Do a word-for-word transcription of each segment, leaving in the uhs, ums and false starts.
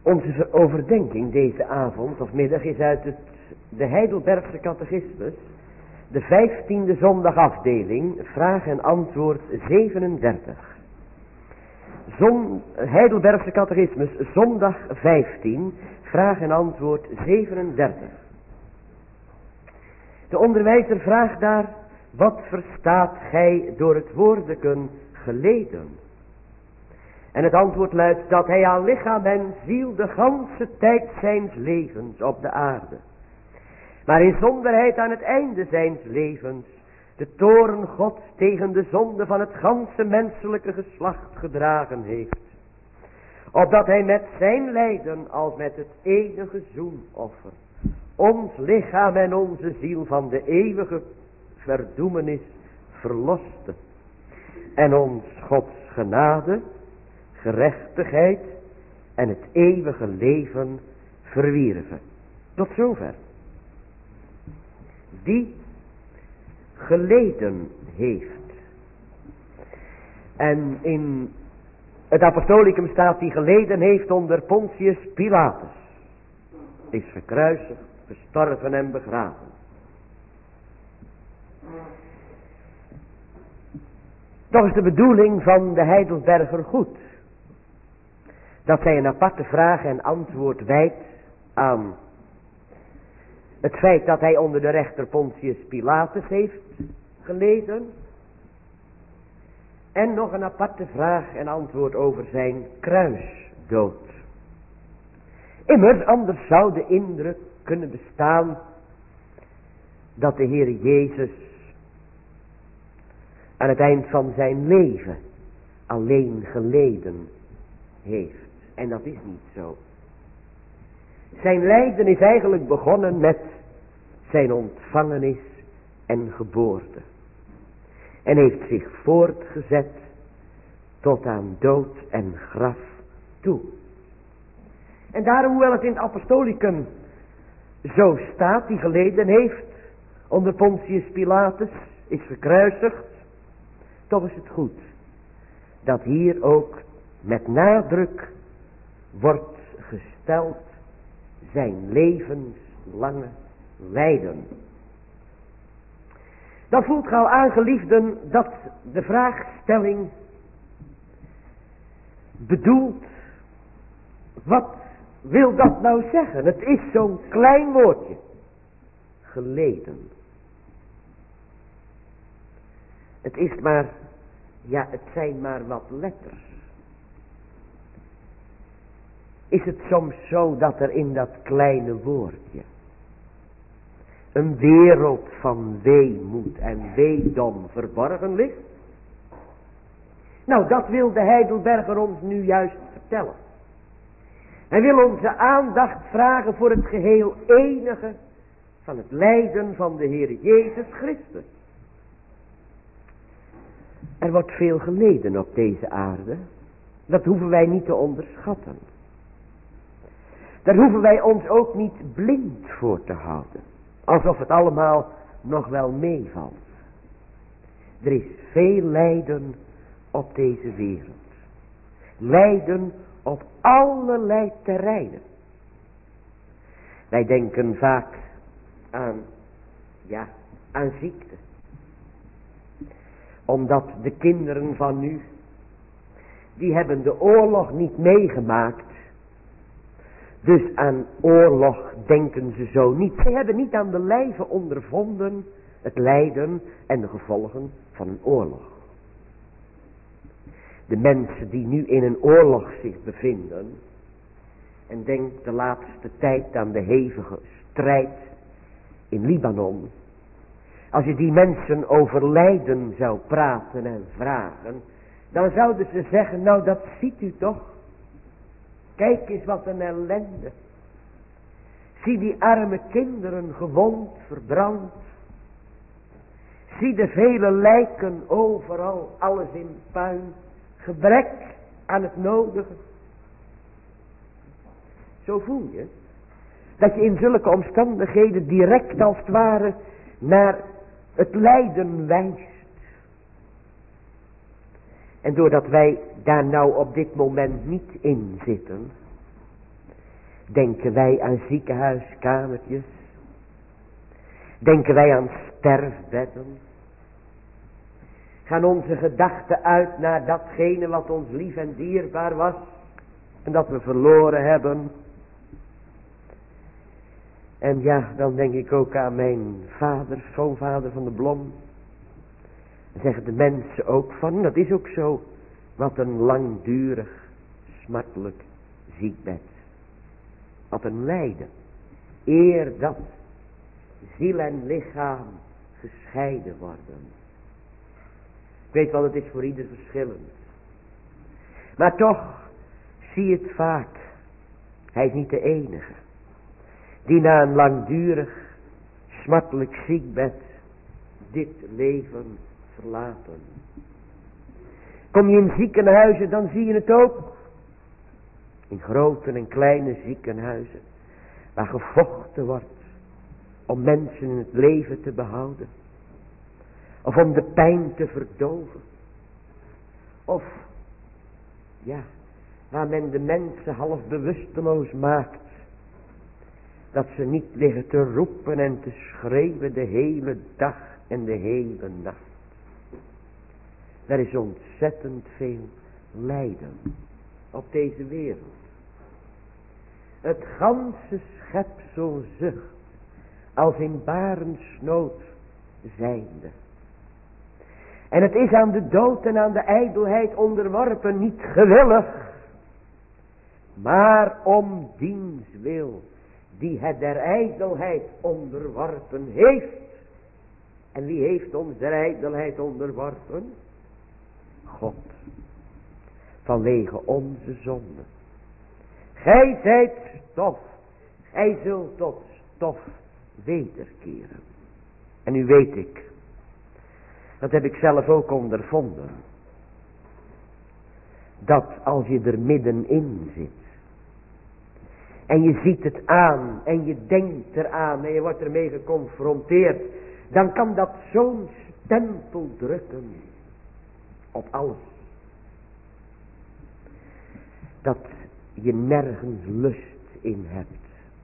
Onze overdenking deze avond of middag is uit het, de Heidelbergse catechismus, de vijftiende zondagafdeling, vraag en antwoord zevenendertig. Zon, Heidelbergse catechismus, zondag vijftien, vraag en antwoord zevenendertig. De onderwijzer vraagt daar: wat verstaat gij door het woordeken geleden? En het antwoord luidt dat hij aan lichaam en ziel de ganse tijd zijns levens op de aarde, maar in zonderheid aan het einde zijns levens, de toorn Gods tegen de zonde van het ganse menselijke geslacht gedragen heeft, opdat hij met zijn lijden als met het enige zoenoffer ons lichaam en onze ziel van de eeuwige verdoemenis verloste en ons Gods genade, gerechtigheid en het eeuwige leven verwierven. Tot zover. Die geleden heeft. En in het apostolicum staat die geleden heeft onder Pontius Pilatus. Is gekruisigd, gestorven en begraven. Toch is de bedoeling van de Heidelberger goed dat zij een aparte vraag en antwoord wijdt aan het feit dat hij onder de rechter Pontius Pilatus heeft geleden. En nog een aparte vraag en antwoord over zijn kruisdood. Immers, anders zou de indruk kunnen bestaan dat de Heer Jezus aan het eind van zijn leven alleen geleden heeft. En dat is niet zo. Zijn lijden is eigenlijk begonnen met zijn ontvangenis en geboorte. En heeft zich voortgezet tot aan dood en graf toe. En daarom, hoewel het in het apostolicum zo staat, die geleden heeft onder Pontius Pilatus, is gekruisigd, toch is het goed dat hier ook met nadruk wordt gesteld zijn levenslange lijden. Dan voelt gij al aan, geliefden, dat de vraagstelling bedoelt: wat wil dat nou zeggen? Het is zo'n klein woordje. Geleden. Het is maar, ja, het zijn maar wat letters. Is het soms zo dat er in dat kleine woordje een wereld van weemoed en weedom verborgen ligt? Nou, dat wil de Heidelberger ons nu juist vertellen. Hij wil onze aandacht vragen voor het geheel enige van het lijden van de Heer Jezus Christus. Er wordt veel geleden op deze aarde. Dat hoeven wij niet te onderschatten. Daar hoeven wij ons ook niet blind voor te houden. Alsof het allemaal nog wel meevalt. Er is veel lijden op deze wereld. Lijden op allerlei terreinen. Wij denken vaak aan, ja, aan ziekte. Omdat de kinderen van nu, die hebben de oorlog niet meegemaakt. Dus aan oorlog denken ze zo niet. Ze hebben niet aan de lijve ondervonden het lijden en de gevolgen van een oorlog. De mensen die nu in een oorlog zich bevinden, en denk de laatste tijd aan de hevige strijd in Libanon. Als je die mensen over lijden zou praten en vragen, dan zouden ze zeggen: nou, dat ziet u toch. Kijk eens wat een ellende. Zie die arme kinderen gewond, verbrand. Zie de vele lijken overal, alles in puin. Gebrek aan het nodige. Zo voel je dat je in zulke omstandigheden direct als het ware naar het lijden wijst. En doordat wij daar nou op dit moment niet in zitten, Denken wij aan ziekenhuiskamertjes? Denken wij aan sterfbedden? Gaan onze gedachten uit naar datgene wat ons lief en dierbaar was en dat we verloren hebben? En ja, dan denk ik ook aan mijn vader, schoonvader van de Blom. Dan zeggen de mensen ook van, dat is ook zo, wat een langdurig, smartelijk ziekbed. Wat een lijden. Eer dat ziel en lichaam gescheiden worden. Ik weet wel, het is voor ieder verschillend. Maar toch zie je het vaak. Hij is niet de enige. Die na een langdurig, smartelijk ziekbed dit leven verlaten. Kom je in ziekenhuizen, dan zie je het ook. In grote en kleine ziekenhuizen. Waar gevochten wordt om mensen in het leven te behouden. Of om de pijn te verdoven. Of, ja, waar men de mensen half bewusteloos maakt. Dat ze niet liggen te roepen en te schreeuwen de hele dag en de hele nacht. Er is ontzettend veel lijden op deze wereld. Het ganse schepsel zucht als in barensnood zijnde. En het is aan de dood en aan de ijdelheid onderworpen, niet gewillig, maar om diens wil, die het der ijdelheid onderworpen heeft. En wie heeft ons der ijdelheid onderworpen? God. Vanwege onze zonde. Gij zijt stof. Gij zult tot stof wederkeren. En nu weet ik. Dat heb ik zelf ook ondervonden. Dat als je er middenin zit. En je ziet het aan. En je denkt eraan. En je wordt ermee geconfronteerd. Dan kan dat zo'n stempel drukken. Op alles. Dat je nergens lust in hebt.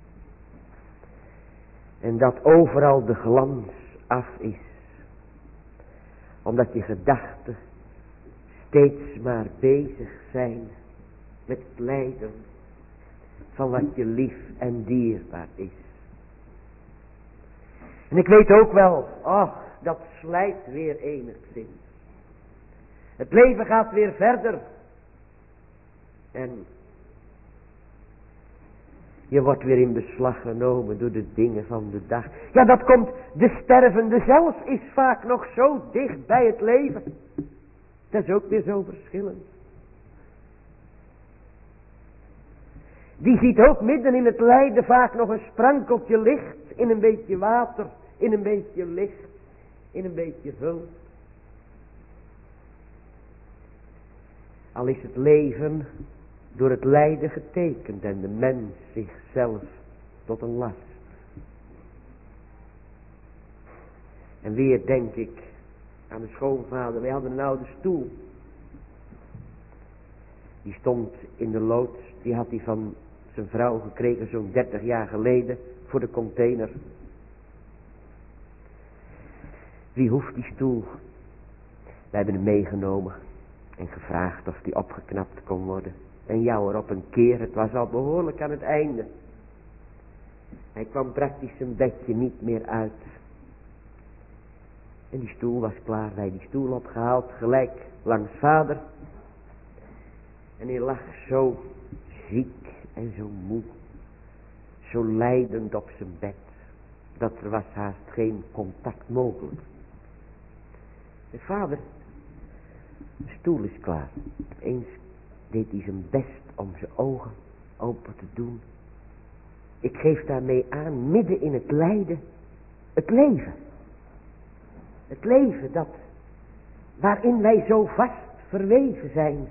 En dat overal de glans af is. Omdat je gedachten steeds maar bezig zijn met het lijden van wat je lief en dierbaar is. En ik weet ook wel, ach, dat slijt weer enigszins. Het leven gaat weer verder. En je wordt weer in beslag genomen door de dingen van de dag. Ja, dat komt, de stervende zelf is vaak nog zo dicht bij het leven. Dat is ook weer zo verschillend. Die ziet ook midden in het lijden vaak nog een sprankeltje licht. In een beetje water, in een beetje licht, in een beetje hulp. Al is het leven door het lijden getekend en de mens zichzelf tot een last. En weer denk ik aan de schoonvader. Wij hadden een oude stoel. Die stond in de loods. Die had hij van zijn vrouw gekregen zo'n dertig jaar geleden voor de container. Wie hoeft die stoel? Wij hebben hem meegenomen en gevraagd of die opgeknapt kon worden. En ja hoor, op een keer, het was al behoorlijk aan het einde. Hij kwam praktisch zijn bedje niet meer uit. En die stoel was klaar, wij die stoel opgehaald, gelijk langs vader. En hij lag zo ziek en zo moe, zo lijdend op zijn bed, dat er was haast geen contact mogelijk. En vader, de stoel is klaar. Eens deed hij zijn best om zijn ogen open te doen. Ik geef daarmee aan, midden in het lijden, het leven. Het leven dat, waarin wij zo vast verweven zijn.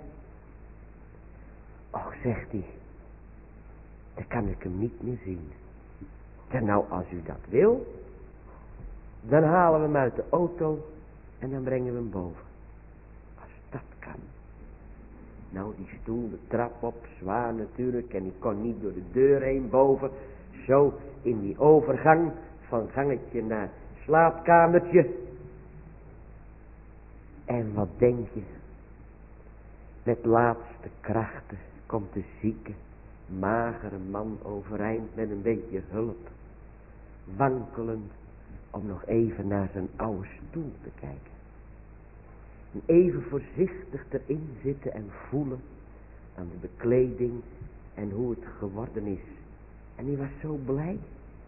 Och, zegt hij, dan kan ik hem niet meer zien. Ja, nou, als u dat wil, dan halen we hem uit de auto en dan brengen we hem boven. Als dat kan. Nou, die stoel, de trap op, zwaar natuurlijk. En ik kon niet door de deur heen boven. Zo in die overgang van gangetje naar slaapkamertje. En wat denk je? Met laatste krachten komt de zieke, magere man overeind met een beetje hulp. Wankelend om nog even naar zijn oude stoel te kijken. En even voorzichtig erin zitten en voelen aan de bekleding en hoe het geworden is. En hij was zo blij.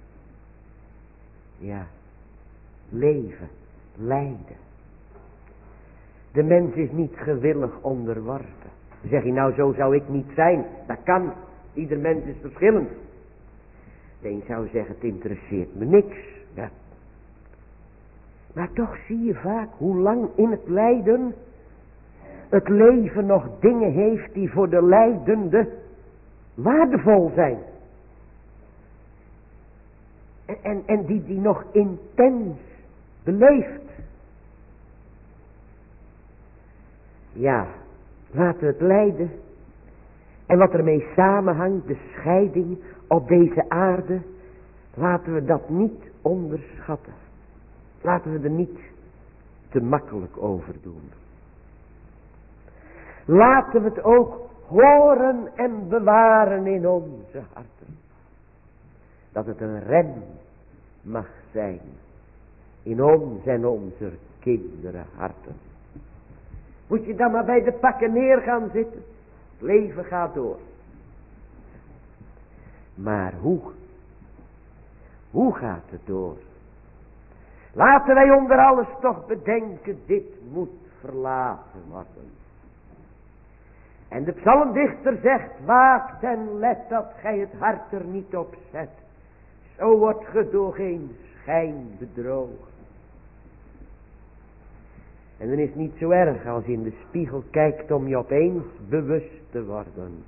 Ja, leven, lijden. De mens is niet gewillig onderworpen. Dan zeg je, nou zo zou ik niet zijn. Dat kan. Ieder mens is verschillend. De een zou zeggen, het interesseert me niks. Ja. Maar toch zie je vaak hoe lang in het lijden het leven nog dingen heeft die voor de lijdende waardevol zijn. En, en, en die die nog intens beleeft. Ja, laten we het lijden en wat ermee samenhangt, de scheiding op deze aarde, laten we dat niet onderschatten. Laten we er niet te makkelijk over doen. Laten we het ook horen en bewaren in onze harten. Dat het een rem mag zijn in ons en onze kinderen harten. Moet je dan maar bij de pakken neer gaan zitten. Het leven gaat door. Maar hoe? Hoe gaat het door? Laten wij onder alles toch bedenken, dit moet verlaten worden. En de psalmdichter zegt, waakt en let dat gij het hart er niet op zet. Zo wordt ge door geen schijn bedrogen. En dan is het niet zo erg als je in de spiegel kijkt om je opeens bewust te worden.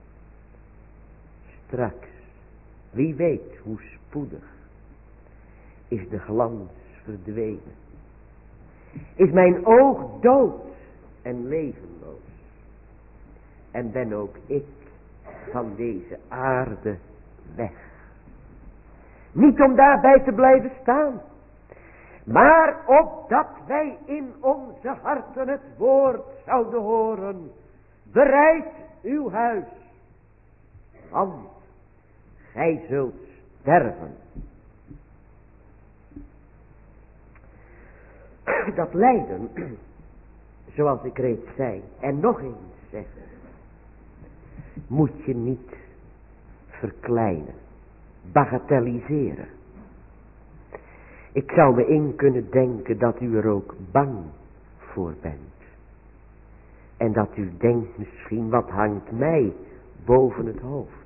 Straks, wie weet hoe spoedig, is de glans verdwenen. Is mijn oog dood en levenloos. En ben ook ik van deze aarde weg. Niet om daarbij te blijven staan. Maar opdat wij in onze harten het woord zouden horen. Bereid uw huis. Want gij zult sterven. Dat lijden, zoals ik reeds zei, en nog eens zeg, moet je niet verkleinen, bagatelliseren. Ik zou me in kunnen denken dat u er ook bang voor bent. En dat u denkt misschien, wat hangt mij boven het hoofd.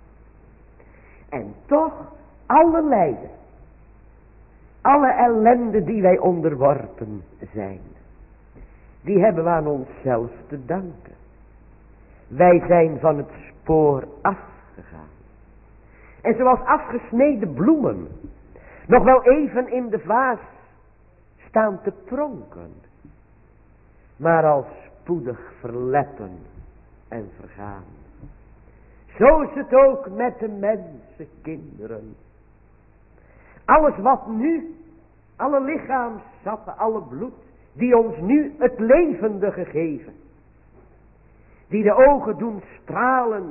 En toch, alle lijden, alle ellende die wij onderworpen zijn, die hebben we aan onszelf te danken. Wij zijn van het spoor afgegaan. En zoals afgesneden bloemen, nog wel even in de vaas staan te pronken, maar al spoedig verleppen en vergaan. Zo is het ook met de mensenkinderen. Alles wat nu, alle lichaamssappen, alle bloed, die ons nu het levende gegeven, die de ogen doen stralen,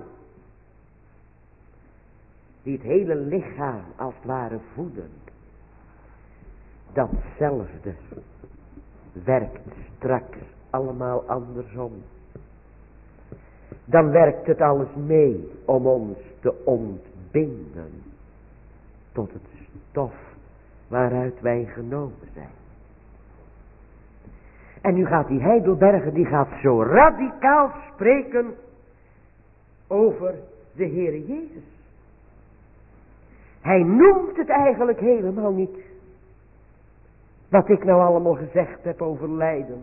die het hele lichaam als het ware voeden, datzelfde werkt straks allemaal andersom. Dan werkt het alles mee om ons te ontbinden tot het stof waaruit wij genomen zijn. En nu gaat die Heidelberger, die gaat zo radicaal spreken over de Heere Jezus. Hij noemt het eigenlijk helemaal niet. Wat ik nou allemaal gezegd heb over lijden.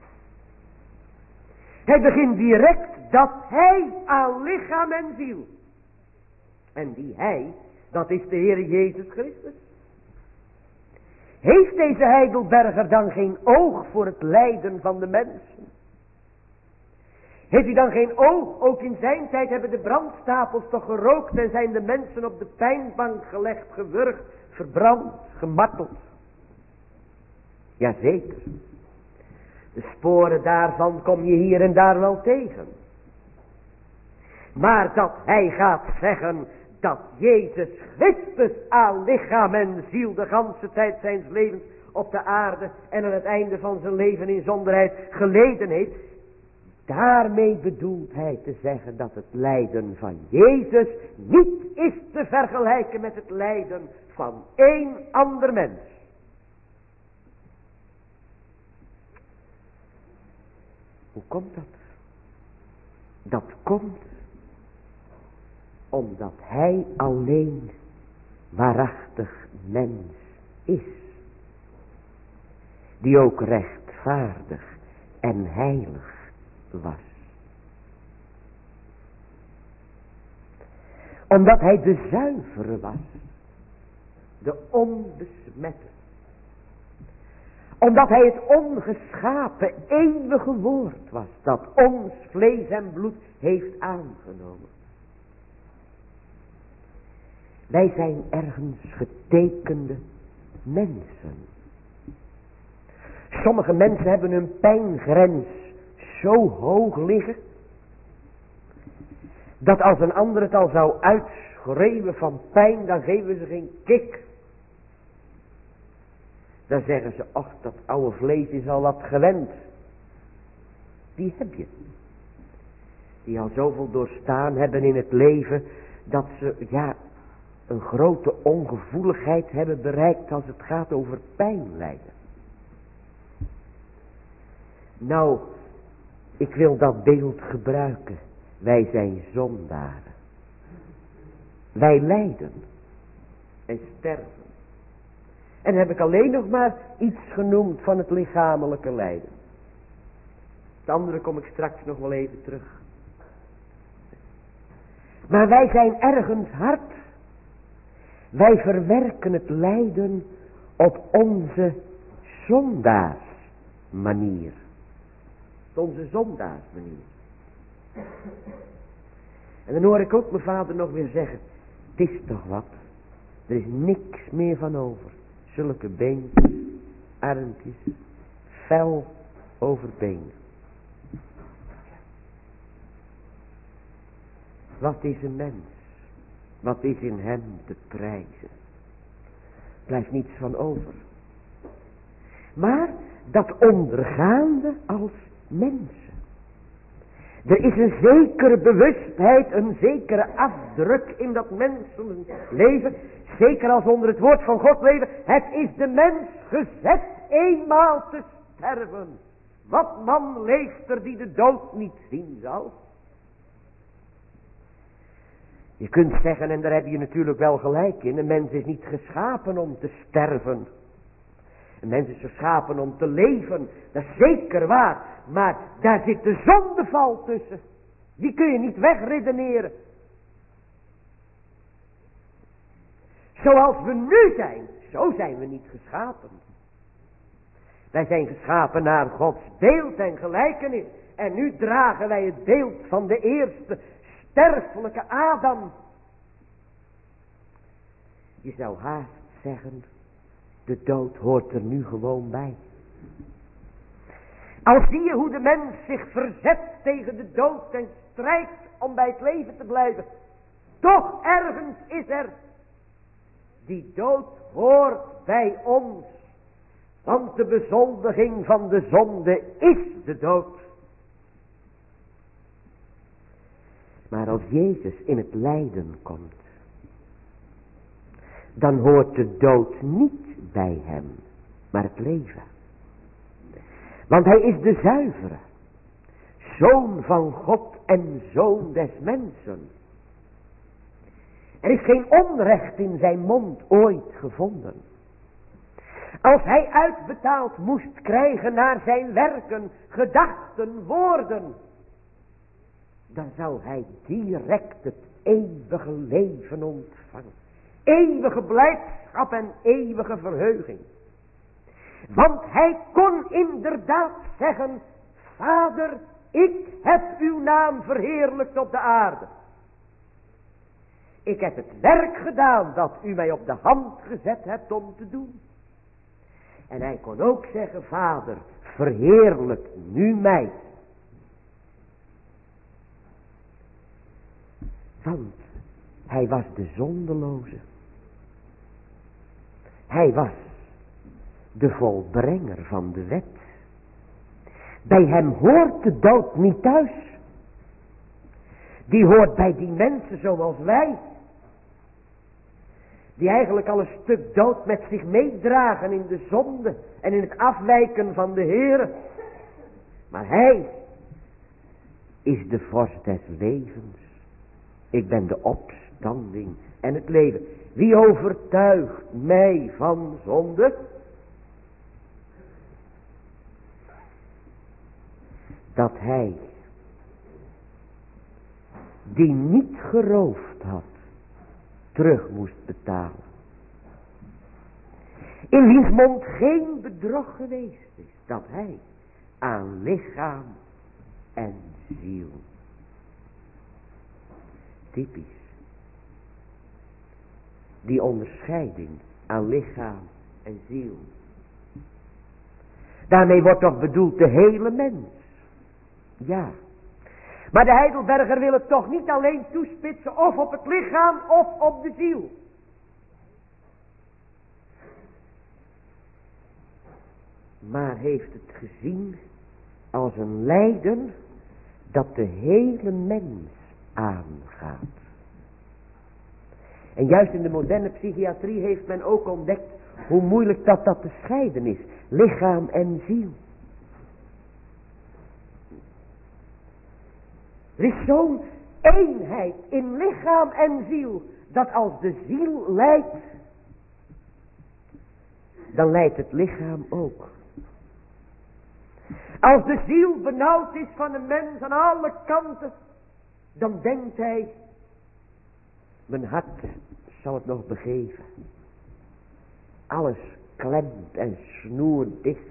Hij begint direct dat hij aan lichaam en ziel. En die hij, dat is de Heere Jezus Christus. Heeft deze Heidelberger dan geen oog voor het lijden van de mensen? Heeft u dan geen oog? Ook in zijn tijd hebben de brandstapels toch gerookt en zijn de mensen op de pijnbank gelegd, gewurgd, verbrand, gemarteld. Jazeker. De sporen daarvan kom je hier en daar wel tegen. Maar dat hij gaat zeggen dat Jezus Christus aan lichaam en ziel de ganse tijd zijns levens op de aarde en aan het einde van zijn leven in zonderheid geleden heeft. Daarmee bedoelt hij te zeggen dat het lijden van Jezus niet is te vergelijken met het lijden van één ander mens. Hoe komt dat? Dat komt omdat hij alleen waarachtig mens is. Die ook rechtvaardig en heilig was. Omdat hij de zuivere was. De onbesmette. Omdat hij het ongeschapen eeuwige woord was. Dat ons vlees en bloed heeft aangenomen. Wij zijn ergens getekende mensen. Sommige mensen hebben hun pijngrens zo hoog liggen, dat als een ander het al zou uitschreeuwen van pijn, dan geven ze geen kik. Dan zeggen ze, ach, dat oude vlees is al wat gewend. Die heb je. Die al zoveel doorstaan hebben in het leven, dat ze, ja, een grote ongevoeligheid hebben bereikt als het gaat over pijn lijden. Nou, ik wil dat beeld gebruiken. Wij zijn zondaren. Wij lijden en sterven. En heb ik alleen nog maar iets genoemd van het lichamelijke lijden. Het andere kom ik straks nog wel even terug. Maar wij zijn ergens hard. Wij verwerken het lijden op onze zondaarsmanier. Onze zondaarsmanier. En dan hoor ik ook mijn vader nog weer zeggen, het is toch wat. Er is niks meer van over. Zulke beentjes, armpjes, vel over benen. Wat is een mens? Wat is in hem te prijzen? Blijft niets van over. Maar dat ondergaande als mensen. Er is een zekere bewustheid, een zekere afdruk in dat mensenleven. Zeker als onder het woord van God leven. Het is de mens gezet eenmaal te sterven. Wat man leeft er die de dood niet zien zal? Je kunt zeggen, en daar heb je natuurlijk wel gelijk in, een mens is niet geschapen om te sterven. Een mens is geschapen om te leven, dat is zeker waar. Maar daar zit de zondeval tussen. Die kun je niet wegredeneren. Zoals we nu zijn, zo zijn we niet geschapen. Wij zijn geschapen naar Gods beeld en gelijkenis. En nu dragen wij het beeld van de eerste sterfelijke Adam. Je zou haast zeggen, de dood hoort er nu gewoon bij. Als zie je hoe de mens zich verzet tegen de dood en strijdt om bij het leven te blijven. Toch ergens is er. Die dood hoort bij ons. Want de bezondiging van de zonde is de dood. Maar als Jezus in het lijden komt, dan hoort de dood niet bij hem, maar het leven. Want hij is de zuivere, zoon van God en zoon des mensen. Er is geen onrecht in zijn mond ooit gevonden. Als hij uitbetaald moest krijgen naar zijn werken, gedachten, woorden, dan zou hij direct het eeuwige leven ontvangen. Eeuwige blijdschap en eeuwige verheuging. Want hij kon inderdaad zeggen, Vader, Ik heb uw naam verheerlijkt op de aarde. Ik heb het werk gedaan dat u mij op de hand gezet hebt om te doen. En hij kon ook zeggen, Vader, verheerlijk nu mij. Want hij was de zondeloze. Hij was de volbrenger van de wet. Bij hem hoort de dood niet thuis. Die hoort bij die mensen zoals wij. Die eigenlijk al een stuk dood met zich meedragen in de zonde en in het afwijken van de Heere. Maar hij is de vorst des levens. Ik ben de opstanding en het leven. Wie overtuigt mij van zonde? Dat hij, die niet geroofd had, terug moest betalen. In wiens mond geen bedrog geweest is, dat hij aan lichaam en ziel. Typisch. Die onderscheiding aan lichaam en ziel. Daarmee wordt toch bedoeld de hele mens. Ja. Maar de Heidelberger wil het toch niet alleen toespitsen of op het lichaam of op de ziel. Maar heeft het gezien als een lijden dat de hele mens aangaat. En juist in de moderne psychiatrie heeft men ook ontdekt hoe moeilijk dat dat te scheiden is. Lichaam en ziel. Er is zo'n eenheid in lichaam en ziel, dat als de ziel lijdt, dan lijdt het lichaam ook. Als de ziel benauwd is van een mens aan alle kanten, dan denkt hij, mijn hart zal het nog begeven. Alles klemt en snoert dicht.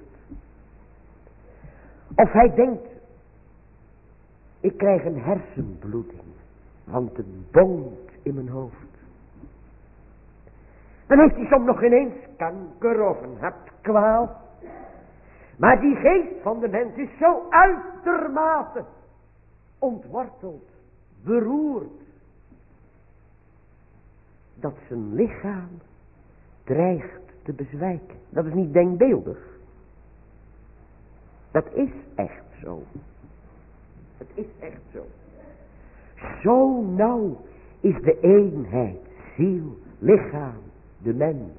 Of hij denkt, ik krijg een hersenbloeding, want het bonkt in mijn hoofd. Dan heeft hij soms nog ineens kanker of een hartkwaal. Maar die geest van de mens is zo uitermate ontworteld, beroerd, dat zijn lichaam dreigt te bezwijken. Dat is niet denkbeeldig. Dat is echt zo. Het is echt zo. Zo nauw is de eenheid, ziel, lichaam, de mens.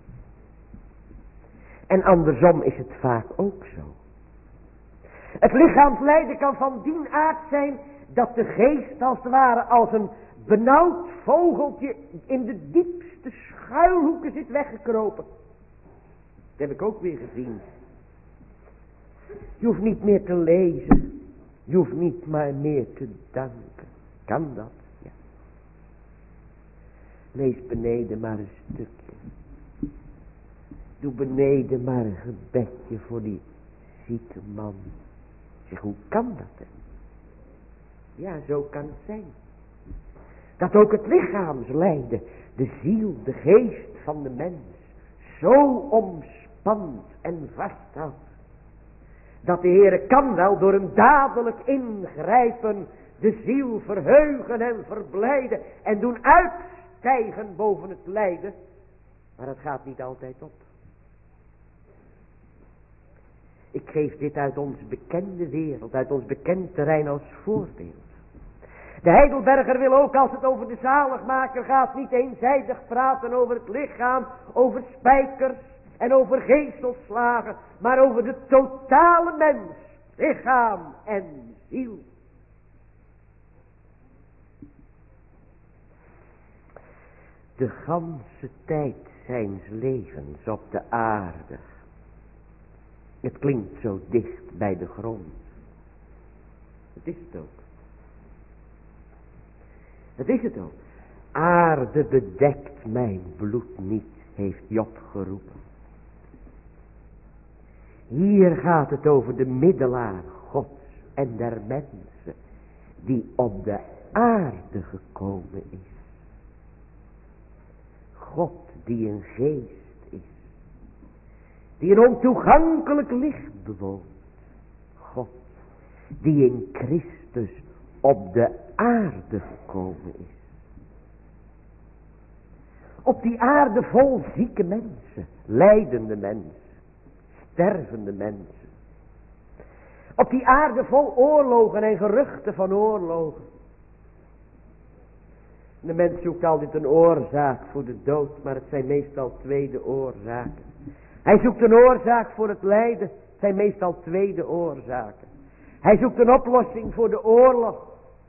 En andersom is het vaak ook zo. Het lichaamslijden kan van dien aard zijn dat de geest als het ware als een benauwd vogeltje in de diepste schuilhoeken zit weggekropen. Dat heb ik ook weer gezien. Je hoeft niet meer te lezen. Je hoeft niet maar meer te danken. Kan dat? Ja. Lees beneden maar een stukje. Doe beneden maar een gebedje voor die zieke man. Zeg, hoe kan dat dan? Ja, zo kan het zijn. Dat ook het lichaamslijden, de ziel, de geest van de mens, zo omspant en vasthoudt. Dat de Heere kan wel door een dadelijk ingrijpen de ziel verheugen en verblijden en doen uitstijgen boven het lijden. Maar dat gaat niet altijd op. Ik geef dit uit ons bekende wereld, uit ons bekend terrein als voorbeeld. De Heidelberger wil ook, als het over de zaligmaker gaat, niet eenzijdig praten over het lichaam, over spijkers en over geestelslagen, maar over de totale mens, lichaam en ziel. De ganse tijd zijns levens op de aarde. Het klinkt zo dicht bij de grond. Het is het ook. Het is het ook. Aarde bedekt mijn bloed niet, heeft Job geroepen. Hier gaat het over de middelaar Gods en der mensen die op de aarde gekomen is. God die een geest is, die een ontoegankelijk licht bewoont. God die in Christus op de aarde gekomen is. Op die aarde vol zieke mensen, lijdende mensen, stervende mensen. Op die aarde vol oorlogen en geruchten van oorlogen. De mens zoekt altijd een oorzaak voor de dood, maar het zijn meestal tweede oorzaken. Hij zoekt een oorzaak voor het lijden, het zijn meestal tweede oorzaken. Hij zoekt een oplossing voor de oorlog.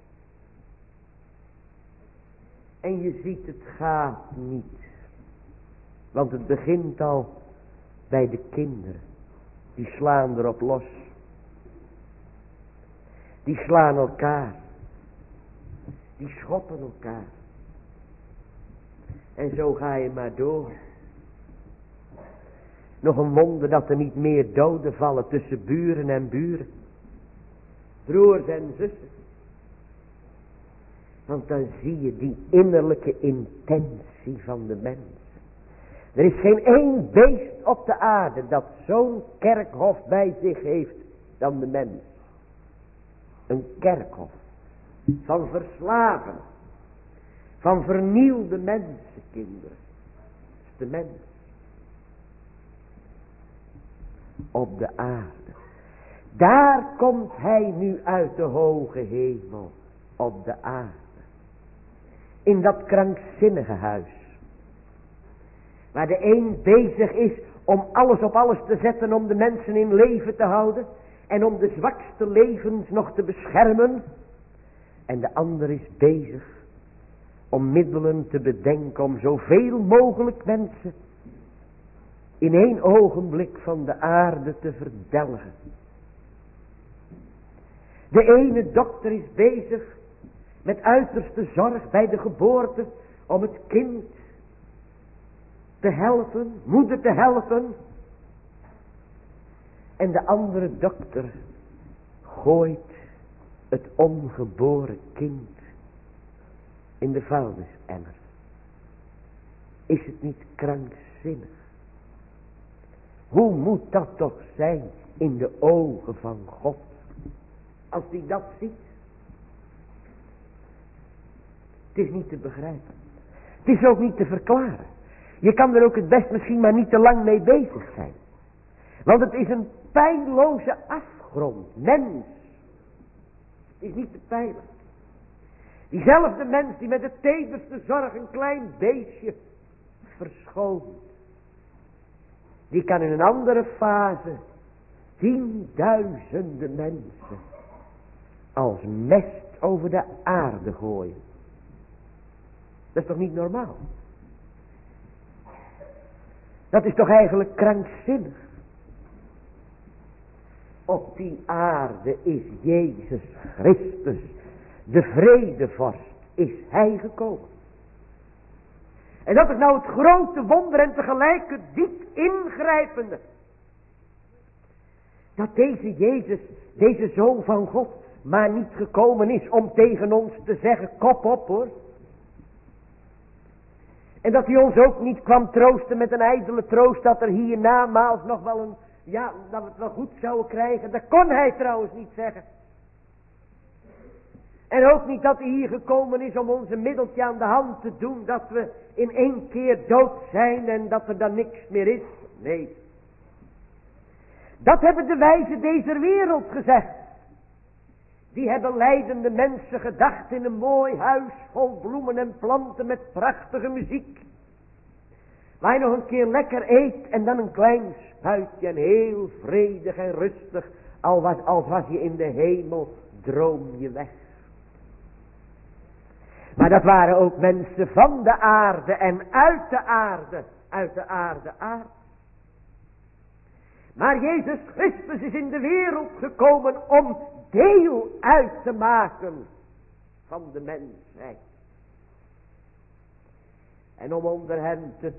En je ziet, het gaat niet. Want het begint al bij de kinderen. Die slaan erop los. Die slaan elkaar. Die schoppen elkaar. En zo ga je maar door. Nog een wonder dat er niet meer doden vallen tussen buren en buren. Broers en zussen. Want dan zie je die innerlijke intentie van de mens. Er is geen één beest op de aarde dat zo'n kerkhof bij zich heeft dan de mens. Een kerkhof van verslagen, van vernielde mensenkinderen. Dat is de mens. Op de aarde. Daar komt hij nu uit de hoge hemel. Op de aarde. In dat krankzinnige huis. Waar de een bezig is om alles op alles te zetten om de mensen in leven te houden. En om de zwakste levens nog te beschermen. En de ander is bezig om middelen te bedenken om zoveel mogelijk mensen in één ogenblik van de aarde te verdelgen. De ene dokter is bezig met uiterste zorg bij de geboorte om het kind te helpen, moeder te helpen. En de andere dokter gooit het ongeboren kind in de vuilnisemmer. Is het niet krankzinnig? Hoe moet dat toch zijn in de ogen van God? Als hij dat ziet. Het is niet te begrijpen. Het is ook niet te verklaren. Je kan er ook het best misschien maar niet te lang mee bezig zijn. Want het is een pijnloze afgrond. Mens. Het is niet te peilen. Diezelfde mens die met de tederste zorg een klein beestje verschoont. Die kan in een andere fase tienduizenden mensen als mest over de aarde gooien. Dat is toch niet normaal? Dat is toch eigenlijk krankzinnig? Op die aarde is Jezus Christus, de vredevorst, is hij gekomen. En dat is nou het grote wonder en tegelijk het diep ingrijpende. Dat deze Jezus, deze Zoon van God, maar niet gekomen is om tegen ons te zeggen, kop op hoor. En dat hij ons ook niet kwam troosten met een ijdele troost dat er hiernamaals nog wel een, ja, dat we het wel goed zouden krijgen. Dat kon hij trouwens niet zeggen. En ook niet dat hij hier gekomen is om ons een middeltje aan de hand te doen, dat we in één keer dood zijn en dat er dan niks meer is. Nee. Dat hebben de wijzen deze wereld gezegd. Die hebben lijdende mensen gedacht in een mooi huis vol bloemen en planten met prachtige muziek. Waar je nog een keer lekker eet en dan een klein spuitje en heel vredig en rustig. Als was, als was je in de hemel, droom je weg. Maar dat waren ook mensen van de aarde en uit de aarde, uit de aarde aard. Maar Jezus Christus is in de wereld gekomen om deel uit te maken van de mensheid. En om onder hen te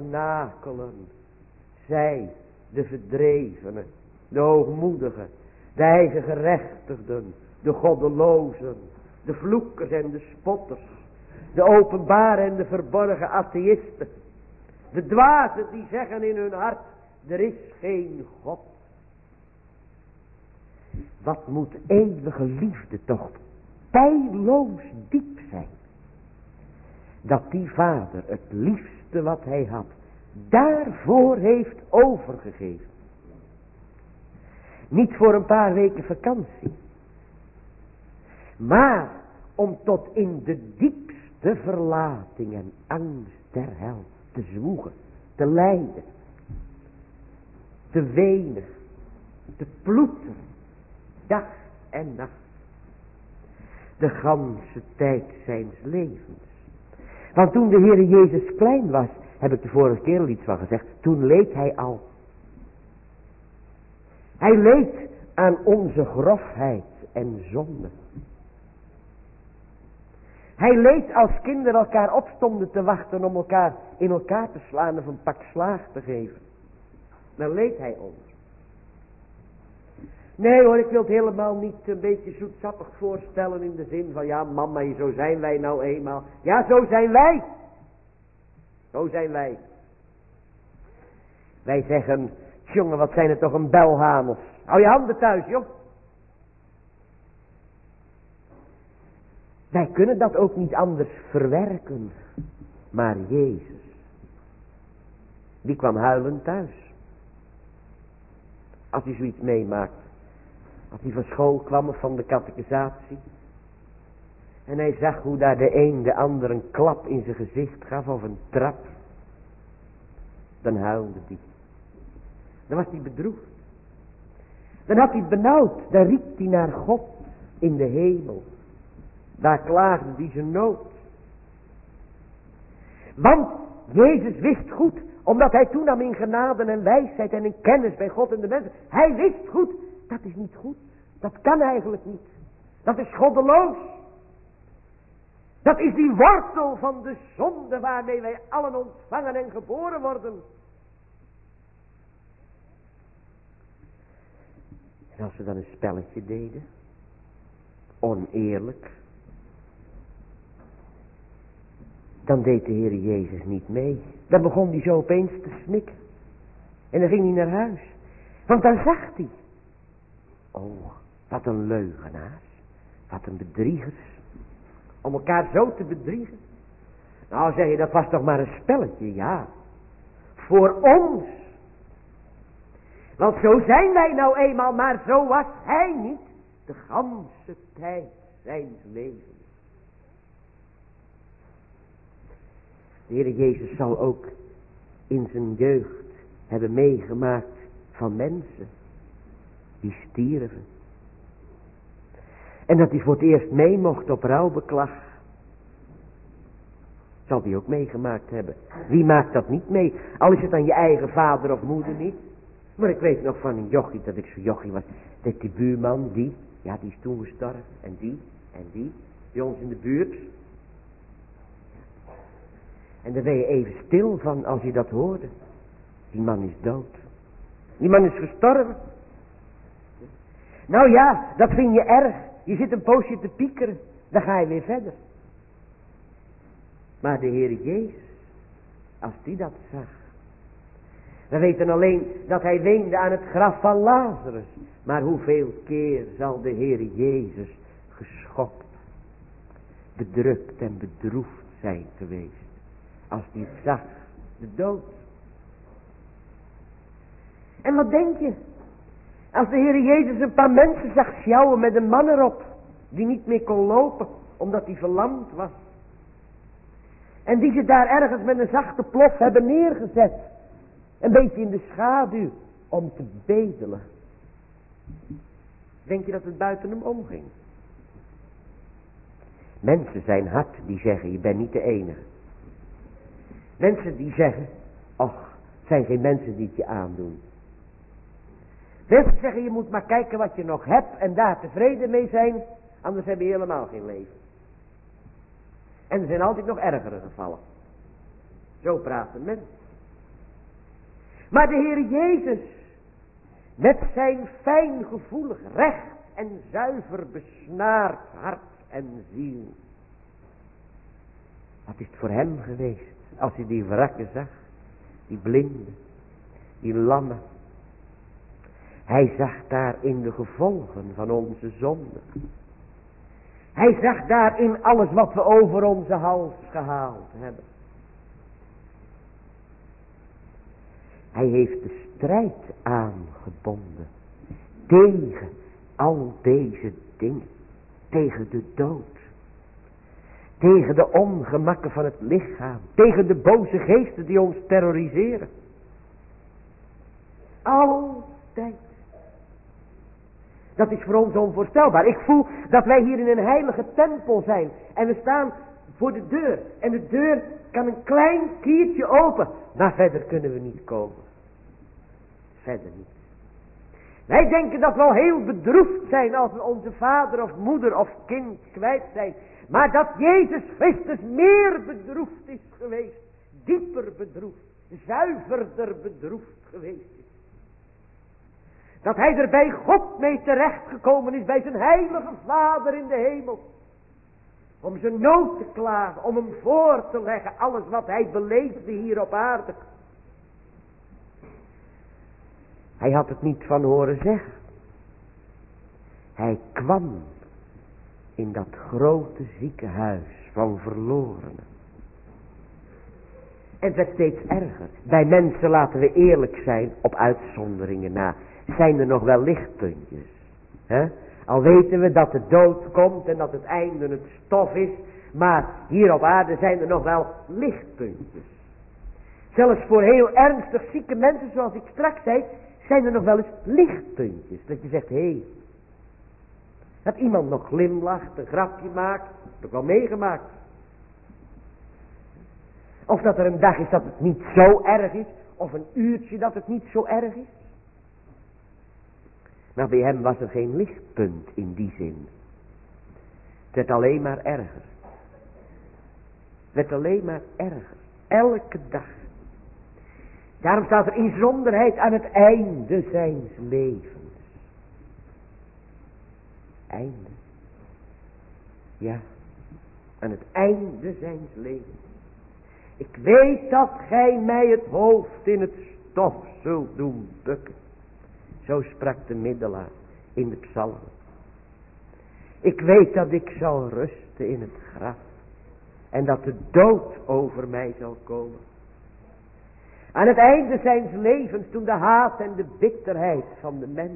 tabernakelen. Zij, de verdrevenen, de hoogmoedigen, De eigen gerechtigden, de goddelozen, de vloekers en de spotters, de openbare en de verborgen atheïsten, de dwazen die zeggen in hun hart, er is geen God. Wat moet eeuwige liefde toch peilloos diep zijn. Dat die vader het liefste wat hij had, daarvoor heeft overgegeven. Niet voor een paar weken vakantie. Maar om tot in de diepste verlating en angst der hel te zwoegen, te lijden, te wenen, te ploeteren, dag en nacht. De ganse tijd zijns levens. Want toen de Heere Jezus klein was, heb ik de vorige keer al iets van gezegd, toen leed hij al. Hij leed aan onze grofheid en zonde. Hij leed als kinderen elkaar opstonden te wachten om elkaar in elkaar te slaan of een pak slaag te geven. Dan leed hij onder. Nee hoor, ik wil het helemaal niet een beetje zoetsappig voorstellen in de zin van ja mama, zo zijn wij nou eenmaal. Ja, zo zijn wij. Zo zijn wij. Wij zeggen, jongen, wat zijn er toch een belhamels. Hou je handen thuis, joh. Wij kunnen dat ook niet anders verwerken. Maar Jezus, die kwam huilend thuis. Als hij zoiets meemaakt. Als hij van school kwam of van de catechisatie. En hij zag hoe daar de een de ander een klap in zijn gezicht gaf of een trap. Dan huilde hij. Dan was hij bedroefd. Dan had hij het benauwd. Dan riep hij naar God in de hemel. Daar klaagde hij zijn nood. Want Jezus wist goed, omdat hij toenam in genade en wijsheid en in kennis bij God en de mensen. Hij wist goed, dat is niet goed. Dat kan eigenlijk niet. Dat is goddeloos. Dat is die wortel van de zonde waarmee wij allen ontvangen en geboren worden. En als ze dan een spelletje deden, oneerlijk, dan deed de Heer Jezus niet mee. Dan begon hij zo opeens te snikken. En dan ging hij naar huis. Want dan zag hij. Oh, wat een leugenaars. Wat een bedriegers. Om elkaar zo te bedriegen. Nou zeg je, dat was toch maar een spelletje, ja. Voor ons. Want zo zijn wij nou eenmaal, maar zo was hij niet. De ganse tijd zijns levens. De Heer Jezus zal ook in zijn jeugd hebben meegemaakt van mensen die stierven. En dat hij voor het eerst mee mocht op rouwbeklag. Zal hij ook meegemaakt hebben. Wie maakt dat niet mee? Al is het aan je eigen vader of moeder niet. Maar ik weet nog van een jochie, dat ik zo'n jochie was. Dat die buurman, die, ja die is toen gestorven. En die, en die, bij ons in de buurt. En daar ben je even stil van als je dat hoorde. Die man is dood. Die man is gestorven. Nou ja, dat vind je erg. Je zit een poosje te piekeren. Dan ga je weer verder. Maar de Heer Jezus, als die dat zag. We weten alleen dat hij weende aan het graf van Lazarus. Maar hoeveel keer zal de Heer Jezus geschokt, bedrukt en bedroefd zijn geweest. Als hij het zag, de dood. En wat denk je? Als de Heer Jezus een paar mensen zag sjouwen met een man erop. Die niet meer kon lopen, omdat hij verlamd was. En die ze daar ergens met een zachte plof hebben neergezet. Een beetje in de schaduw, om te bedelen. Denk je dat het buiten hem omging? Mensen zijn hard die zeggen, je bent niet de enige. Mensen die zeggen, och, het zijn geen mensen die het je aandoen. Mensen zeggen, je moet maar kijken wat je nog hebt en daar tevreden mee zijn, anders heb je helemaal geen leven. En er zijn altijd nog ergere gevallen. Zo praten mensen. Maar de Heer Jezus, met zijn fijngevoelig, recht en zuiver besnaard hart en ziel. Wat is het voor hem geweest, als hij die wrakken zag, die blinden, die lammen. Hij zag daarin de gevolgen van onze zonde. Hij zag daarin alles wat we over onze hals gehaald hebben. Hij heeft de strijd aangebonden tegen al deze dingen. Tegen de dood. Tegen de ongemakken van het lichaam. Tegen de boze geesten die ons terroriseren. Altijd. Dat is voor ons onvoorstelbaar. Ik voel dat wij hier in een heilige tempel zijn. En we staan voor de deur. En de deur kan een klein kiertje open. Maar verder kunnen we niet komen. Verder niet. Wij denken dat we al heel bedroefd zijn als we onze vader of moeder of kind kwijt zijn. Maar dat Jezus Christus meer bedroefd is geweest. Dieper bedroefd. Zuiverder bedroefd geweest is. Dat hij er bij God mee terechtgekomen is. Bij zijn heilige Vader in de hemel. Om zijn nood te klagen. Om hem voor te leggen. Alles wat hij beleefde hier op aarde. Hij had het niet van horen zeggen. Hij kwam in dat grote ziekenhuis van verlorenen. En het werd steeds erger. Bij mensen, laten we eerlijk zijn, op uitzonderingen na, zijn er nog wel lichtpuntjes. He? Al weten we dat de dood komt en dat het einde het stof is. Maar hier op aarde zijn er nog wel lichtpuntjes. Zelfs voor heel ernstig zieke mensen, zoals ik straks zei, zijn er nog wel eens lichtpuntjes. Dat je zegt, hé, hey, dat iemand nog glimlacht, een grapje maakt. Dat heb ik wel meegemaakt. Of dat er een dag is dat het niet zo erg is. Of een uurtje dat het niet zo erg is. Maar bij hem was er geen lichtpunt in die zin. Het werd alleen maar erger. Het werd alleen maar erger. Elke dag. Daarom staat er inzonderheid aan het einde zijns levens. Einde. Ja, aan het einde zijns levens. Ik weet dat gij mij het hoofd in het stof zult doen bukken. Zo sprak de middelaar in de psalmen. Ik weet dat ik zal rusten in het graf. En dat de dood over mij zal komen. Aan het einde zijns levens, toen de haat en de bitterheid van de mens,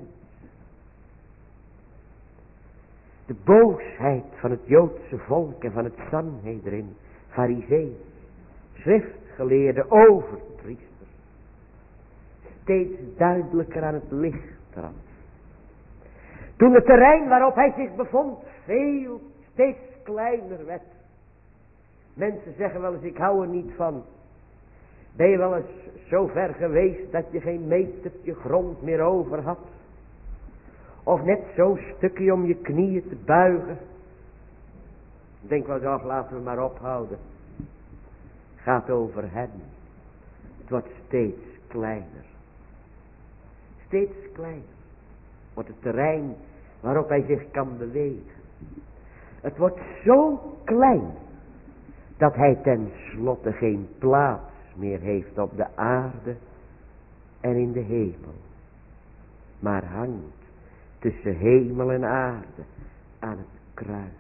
de boosheid van het Joodse volk en van het Sanhedrin, Farizeeën, schriftgeleerden, overpriesters, steeds duidelijker aan het licht trad. Toen het terrein waarop hij zich bevond veel, steeds kleiner werd. Mensen zeggen wel eens, ik hou er niet van. Ben je wel eens zo ver geweest dat je geen metertje grond meer over had? Of net zo'n stukje om je knieën te buigen? Ik denk wel zo, laten we maar ophouden. Gaat over hem. Het wordt steeds kleiner. Steeds kleiner. Wordt het terrein waarop hij zich kan bewegen. Het wordt zo klein dat hij tenslotte geen plaats meer heeft op de aarde en in de hemel. Maar hangt tussen hemel en aarde aan het kruis.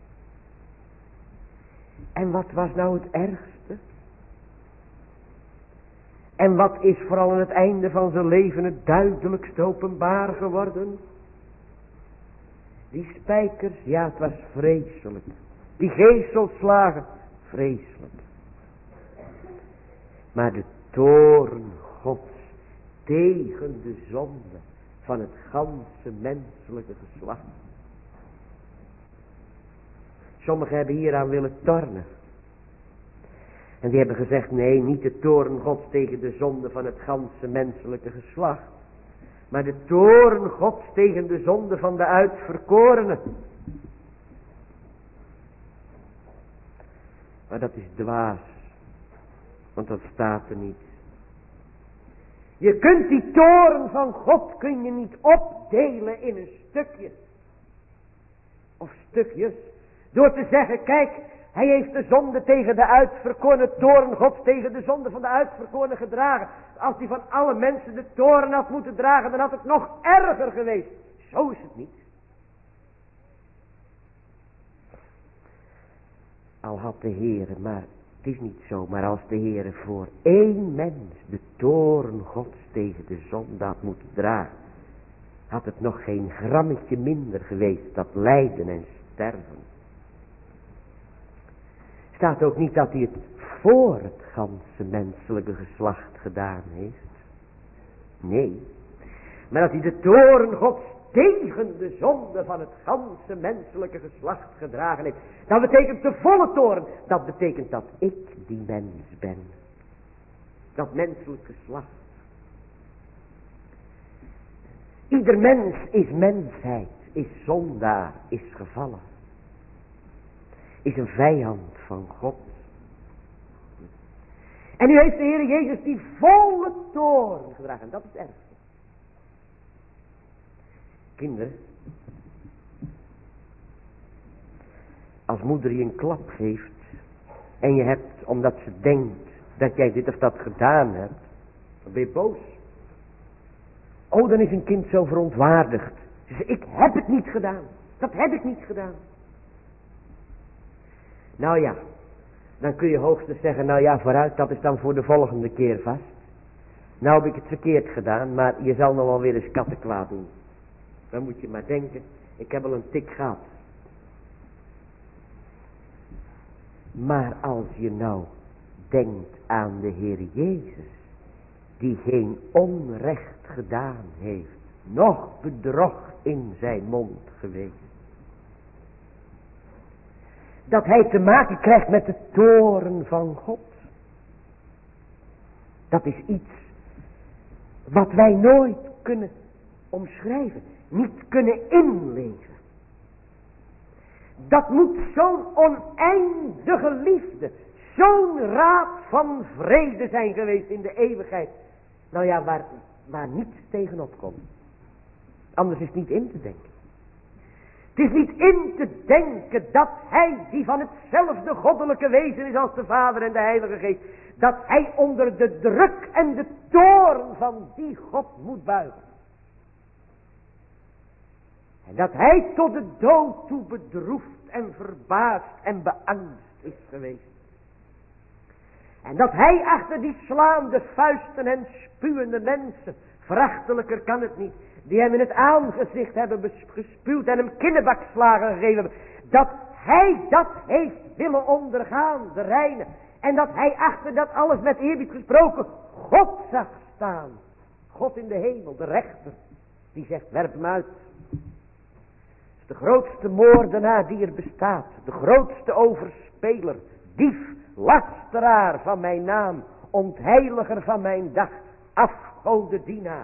En wat was nou het ergste? En wat is vooral aan het einde van zijn leven het duidelijkst openbaar geworden? Die spijkers, ja, het was vreselijk. Die geeselslagen, vreselijk. Maar de toorn Gods tegen de zonde van het ganse menselijke geslacht. Sommigen hebben hieraan willen tornen. En die hebben gezegd, nee, niet de toorn Gods tegen de zonde van het ganse menselijke geslacht. Maar de toorn Gods tegen de zonde van de uitverkorenen. Maar dat is dwaas. Want dat staat er niet. Je kunt die toorn van God kun je niet opdelen in een stukje. Of stukjes. Door te zeggen, kijk, hij heeft de zonde tegen de uitverkorene toorn Gods tegen de zonde van de uitverkorene gedragen. Als hij van alle mensen de toorn had moeten dragen, dan had het nog erger geweest. Zo is het niet. Al had de Heere, maar het is niet zo, maar als de Heere voor één mens de toorn Gods tegen de zonde had moeten dragen, had het nog geen grammetje minder geweest, dat lijden en sterven. Staat ook niet dat hij het voor het ganse menselijke geslacht gedaan heeft. Nee, maar dat hij de toorn Gods tegen de zonde van het ganse menselijke geslacht gedragen heeft. Dat betekent de volle toorn. Dat betekent dat ik die mens ben. Dat menselijk geslacht. Ieder mens is mensheid, is zondaar, is gevallen. Is een vijand van God. En nu heeft de Heer Jezus die volle toorn gedragen. En dat is het ergste. Kinderen. Als moeder je een klap geeft. En je hebt, omdat ze denkt dat jij dit of dat gedaan hebt. Dan ben je boos. Oh, dan is een kind zo verontwaardigd. Ze zegt, ik heb het niet gedaan. Dat heb ik niet gedaan. Nou ja, dan kun je hoogstens zeggen, nou ja, vooruit, dat is dan voor de volgende keer vast. Nou heb ik het verkeerd gedaan, maar je zal nog wel weer eens kattenkwaad doen. Dan moet je maar denken, ik heb al een tik gehad. Maar als je nou denkt aan de Heer Jezus, die geen onrecht gedaan heeft, noch bedrog in zijn mond geweest. Dat hij te maken krijgt met de toorn van God. Dat is iets wat wij nooit kunnen omschrijven. Niet kunnen inleven. Dat moet zo'n oneindige liefde. Zo'n raad van vrede zijn geweest in de eeuwigheid. Nou ja, waar, waar niets tegenop komt. Anders is het niet in te denken. Het is niet in te denken dat hij, die van hetzelfde goddelijke wezen is als de Vader en de Heilige Geest, dat hij onder de druk en de toorn van die God moet buigen. En dat hij tot de dood toe bedroefd en verbaasd en beangst is geweest. En dat hij achter die slaande vuisten en spuwende mensen, verachtelijker kan het niet, die hem in het aangezicht hebben gespuwd en hem kinnebakslagen gegeven hebben, dat hij dat heeft willen ondergaan, de reine. En dat hij achter dat alles met eerbied gesproken God zag staan. God in de hemel, de rechter, die zegt, werp hem uit. De grootste moordenaar die er bestaat. De grootste overspeler. Dief, lasteraar van mijn naam. Ontheiliger van mijn dag. Afgodendienaar.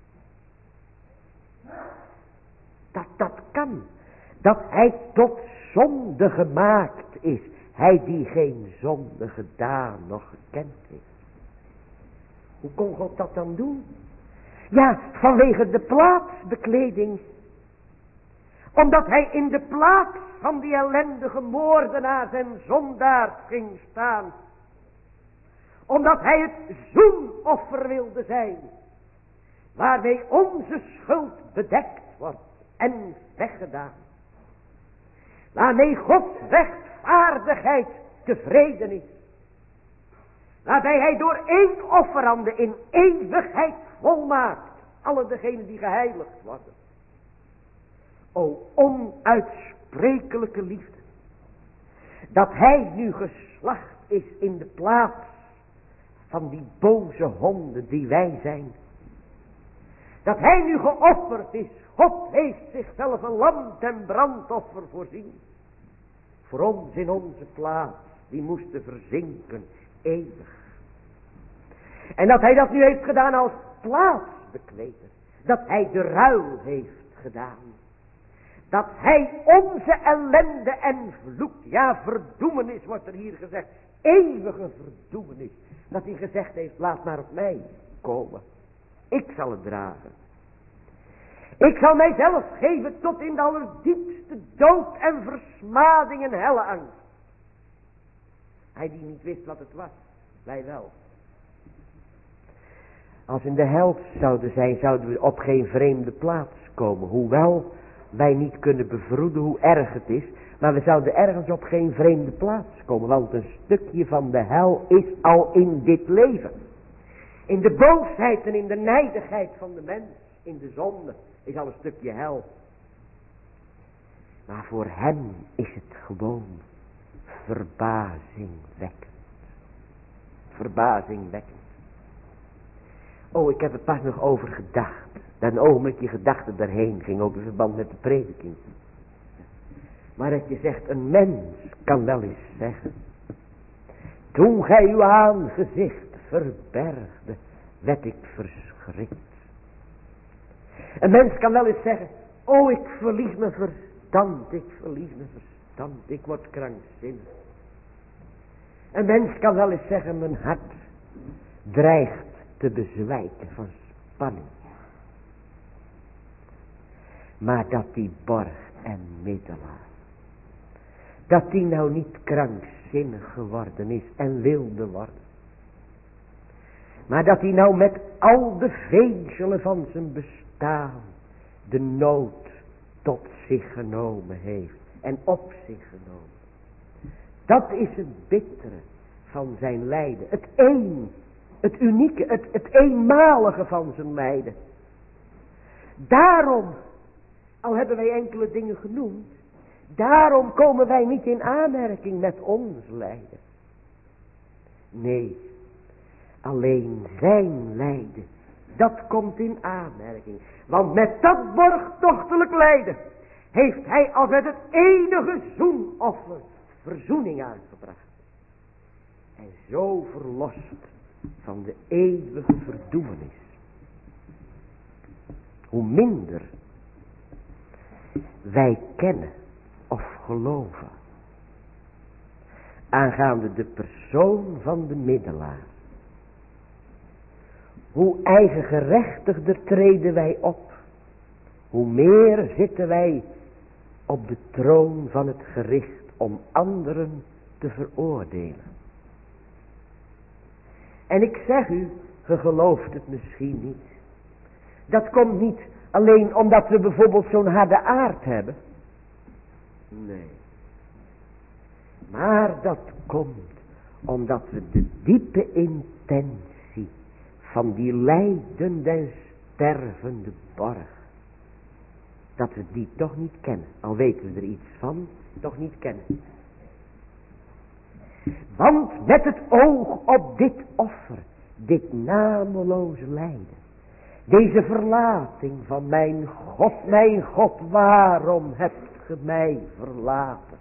Dat dat kan. Dat hij tot zonde gemaakt is. Hij die geen zonde gedaan nog gekend heeft. Hoe kon God dat dan doen? Ja, vanwege de plaatsbekleding. Omdat hij in de plaats van die ellendige moordenaars en zondaars ging staan. Omdat hij het zoenoffer wilde zijn. Waarmee onze schuld bedekt wordt en weggedaan. Waarmee Gods rechtvaardigheid tevreden is. Waarbij hij door één offerande in eeuwigheid volmaakt alle degenen die geheiligd worden. O onuitsprekelijke liefde. Dat hij nu geslacht is in de plaats van die boze honden die wij zijn. Dat hij nu geofferd is. God heeft zichzelf een lam ten brandoffer voorzien. Voor ons in onze plaats. Die moesten verzinken eeuwig. En dat hij dat nu heeft gedaan als plaatsbekleder. Dat hij de ruil heeft gedaan. Dat hij onze ellende en vloek, ja verdoemenis wordt er hier gezegd, eeuwige verdoemenis, dat hij gezegd heeft, laat maar op mij komen. Ik zal het dragen. Ik zal mijzelf geven tot in de allerdiepste dood en versmading en helle angst. Hij die niet wist wat het was, wij wel. Als we in de hel zouden zijn, zouden we op geen vreemde plaats komen. Hoewel wij niet kunnen bevroeden hoe erg het is. Maar we zouden ergens op geen vreemde plaats komen. Want een stukje van de hel is al in dit leven. In de boosheid en in de nijdigheid van de mens. In de zonde is al een stukje hel. Maar voor hem is het gewoon verbazingwekkend. Verbazingwekkend. Oh, ik heb er pas nog over gedacht. Dat een ogenblikje gedachte daarheen ging, ook in verband met de prediking. Maar dat je zegt, een mens kan wel eens zeggen. Toen gij uw aangezicht verbergde, werd ik verschrikt. Een mens kan wel eens zeggen, oh, ik verlies mijn verstand, ik verlies mijn verstand, ik word krankzinnig. Een mens kan wel eens zeggen, mijn hart dreigt te bezwijken van spanning. Maar dat die borg en middelaar, dat die nou niet krankzinnig geworden is en wilde worden. Maar dat hij nou met al de vezelen van zijn bestaan de nood tot zich genomen heeft en op zich genomen. Dat is het bittere van zijn lijden. Het een, het unieke, het, het eenmalige van zijn lijden. Daarom, al hebben wij enkele dingen genoemd, daarom komen wij niet in aanmerking met ons lijden. Nee, alleen zijn lijden, dat komt in aanmerking. Want met dat borgtochtelijk lijden heeft hij als met het enige zoenoffer verzoening aangebracht. En zo verlost van de eeuwige verdoemenis. Hoe minder wij kennen of geloven aangaande de persoon van de middelaar, hoe eigengerechtigder treden wij op, hoe meer zitten wij op de troon van het gericht om anderen te veroordelen. En ik zeg u, ge gelooft het misschien niet. Dat komt niet alleen omdat we bijvoorbeeld zo'n harde aard hebben. Nee. Maar dat komt omdat we de diepe intentie van die lijdende en stervende borg, dat we die toch niet kennen. Al weten we er iets van, toch niet kennen. Want met het oog op dit offer, dit nameloze lijden, deze verlating van mijn God, mijn God, waarom hebt ge mij verlaten?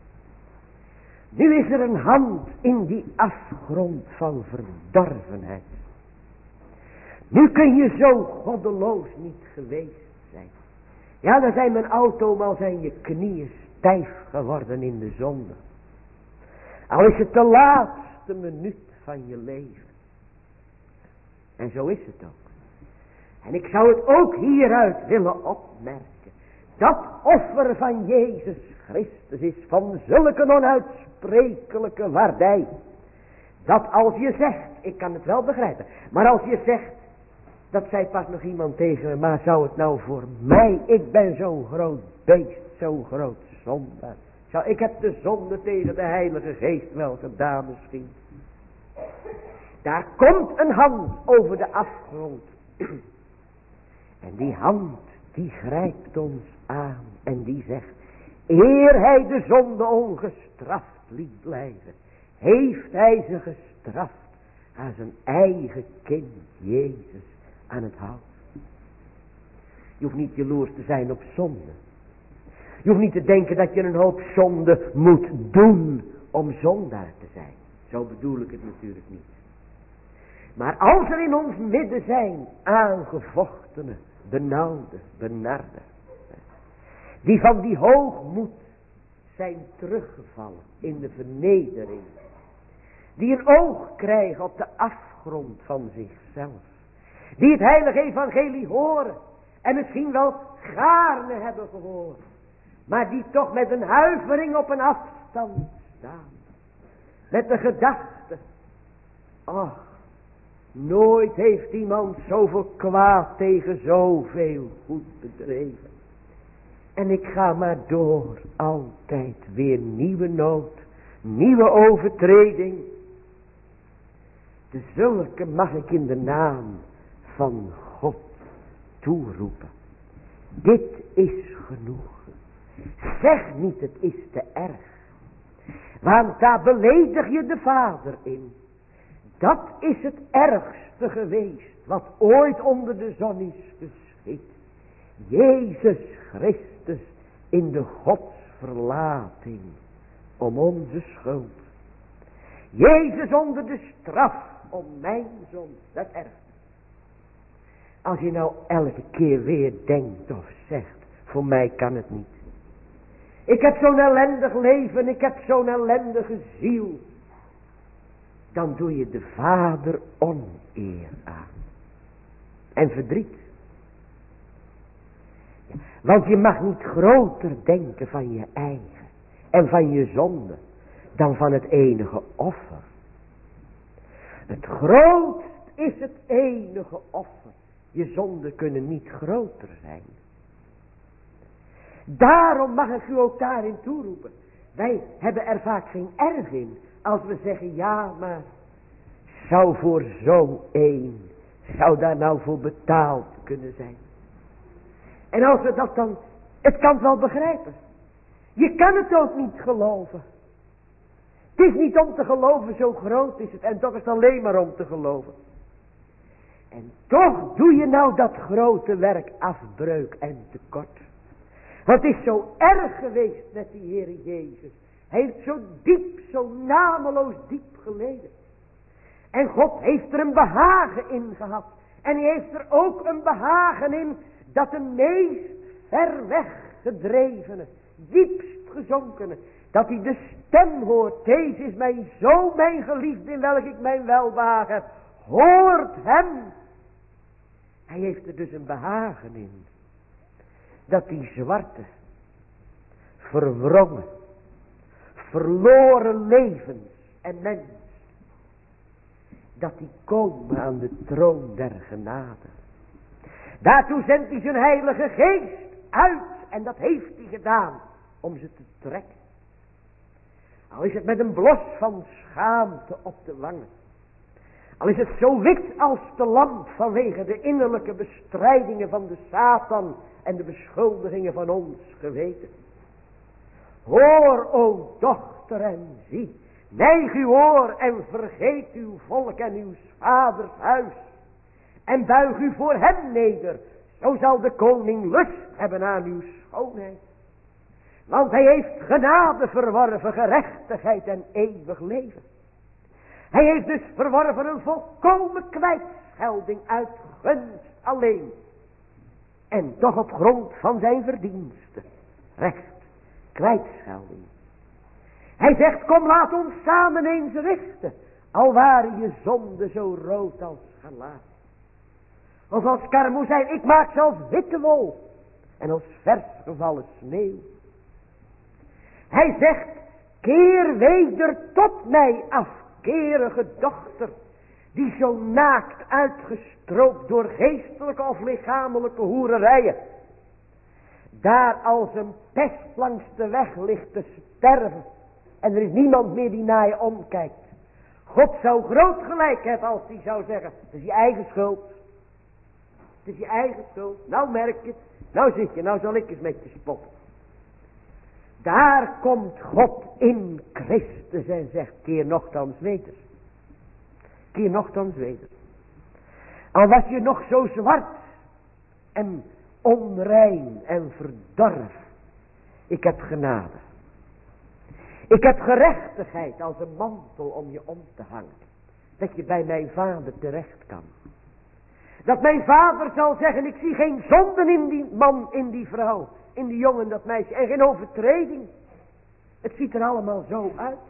Nu is er een hand in die afgrond van verdorvenheid. Nu kun je zo goddeloos niet geweest zijn. Ja, dan zijn mijn auto, maar zijn je knieën stijf geworden in de zonde. Al is het de laatste minuut van je leven. En zo is het ook. En ik zou het ook hieruit willen opmerken. Dat offer van Jezus Christus is van zulke onuitsprekelijke waardij. Dat als je zegt, ik kan het wel begrijpen. Maar als je zegt, dat zei pas nog iemand tegen me, maar zou het nou voor mij, ik ben zo'n groot beest, zo'n groot zondaar. Zou, ik heb de zonde tegen de Heilige Geest wel gedaan misschien. Daar komt een hand over de afgrond. En die hand, die grijpt ons aan en die zegt, eer hij de zonde ongestraft liet blijven, heeft hij ze gestraft aan zijn eigen kind Jezus aan het hout. Je hoeft niet jaloers te zijn op zonde. Je hoeft niet te denken dat je een hoop zonde moet doen om zondaar te zijn. Zo bedoel ik het natuurlijk niet. Maar als er in ons midden zijn aangevochtenen, benauwde, benarde, die van die hoogmoed zijn teruggevallen in de vernedering, die een oog krijgen op de afgrond van zichzelf, Die het heilige evangelie horen. En misschien wel gaarne hebben gehoord. Maar die toch met een huivering op een afstand staan. Met de gedachte. Ach, nooit heeft iemand zoveel kwaad tegen zoveel goed bedreven. En ik ga maar door. Altijd weer nieuwe nood. Nieuwe overtreding. De zulke mag ik in de naam van God toeroepen. Dit is genoeg. Zeg niet het is te erg. Want daar beledig je de Vader in. Dat is het ergste geweest wat ooit onder de zon is geschied. Jezus Christus in de godsverlating om onze schuld. Jezus onder de straf om mijn zonde. Dat is erg. Als je nou elke keer weer denkt of zegt, voor mij kan het niet. Ik heb zo'n ellendig leven, ik heb zo'n ellendige ziel. Dan doe je de Vader oneer aan. En verdriet. Want je mag niet groter denken van je eigen en van je zonde dan van het enige offer. Het grootst is het enige offer. Je zonden kunnen niet groter zijn. Daarom mag ik u ook daarin toeroepen. Wij hebben er vaak geen erg in. Als we zeggen, ja maar, zou voor zo'n één, zou daar nou voor betaald kunnen zijn. En als we dat dan, het kan het wel begrijpen. Je kan het ook niet geloven. Het is niet om te geloven, zo groot is het. En toch is het alleen maar om te geloven. En toch doe je nou dat grote werk afbreuk en tekort. Want het is zo erg geweest met die Heer Jezus. Hij heeft zo diep, zo nameloos diep geleden. En God heeft er een behagen in gehad. En hij heeft er ook een behagen in dat de meest ver weg gedrevene, diepst gezonkene, dat hij de stem hoort. Deze is mijn zoon, mijn geliefde, in welk ik mijn welbehagen heb. Hoort hem. Hij heeft er dus een behagen in. Dat die zwarte, verwrongen, verloren levens en mens, dat die komen aan de troon der genade. Daartoe zendt hij zijn heilige geest uit. En dat heeft hij gedaan. Om ze te trekken. Al is het met een blos van schaamte op de wangen. Al is het zo wit als de lamp vanwege de innerlijke bestrijdingen van de Satan en de beschuldigingen van ons geweten. Hoor, o dochter, en zie. Neig uw oor en vergeet uw volk en uw vaders huis. En buig u voor hem neder. Zo zal de koning lust hebben aan uw schoonheid. Want hij heeft genade verworven, gerechtigheid en eeuwig leven. Hij heeft dus verworven een volkomen kwijtschelding uit gunst alleen. En toch op grond van zijn verdiensten. Recht, kwijtschelding. Hij zegt, kom laat ons samen eens richten. Al waren je zonden zo rood als scharlaat. Of als karmozijn, ik maak zelfs witte wol. En als vers gevallen sneeuw. Hij zegt, keer weder tot mij afkerige dochter. Die zo naakt uitgestroopt door geestelijke of lichamelijke hoererijen. Daar als een pest langs de weg ligt te sterven. En er is niemand meer die naar je omkijkt. God zou groot gelijk hebben als hij zou zeggen, het is je eigen schuld. Het is je eigen schuld. Nou merk je het. Nou zit je, nou zal ik eens met je spotten. Daar komt God in Christus en zegt, keer nochtans weder. Keer nochtans weder. Al was je nog zo zwart en onrein en verdorven. Ik heb genade. Ik heb gerechtigheid als een mantel om je om te hangen. Dat je bij mijn vader terecht kan. Dat mijn vader zal zeggen, ik zie geen zonden in die man, in die vrouw, in die jongen, dat meisje. En geen overtreding. Het ziet er allemaal zo uit.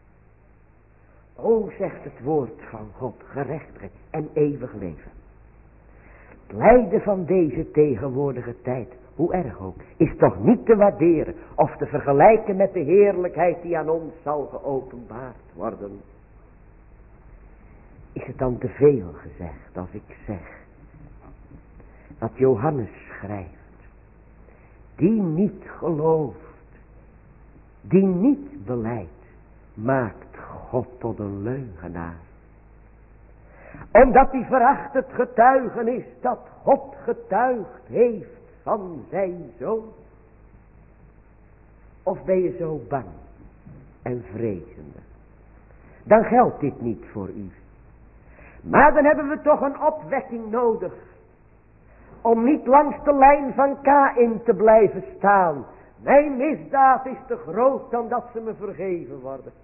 O, zegt het woord van God, gerechtigheid en eeuwig leven. Het lijden van deze tegenwoordige tijd, hoe erg ook, is toch niet te waarderen of te vergelijken met de heerlijkheid die aan ons zal geopenbaard worden. Is het dan te veel gezegd als ik zeg dat Johannes schrijft, die niet gelooft, die niet belijdt, maakt God tot een leugenaar. Omdat hij veracht het getuigenis dat God getuigd heeft van zijn zoon. Of ben je zo bang en vrezende? Dan geldt dit niet voor u. Maar dan hebben we toch een opwekking nodig. Om niet langs de lijn van Kaïn te blijven staan. Mijn misdaad is te groot dan dat ze me vergeven worden.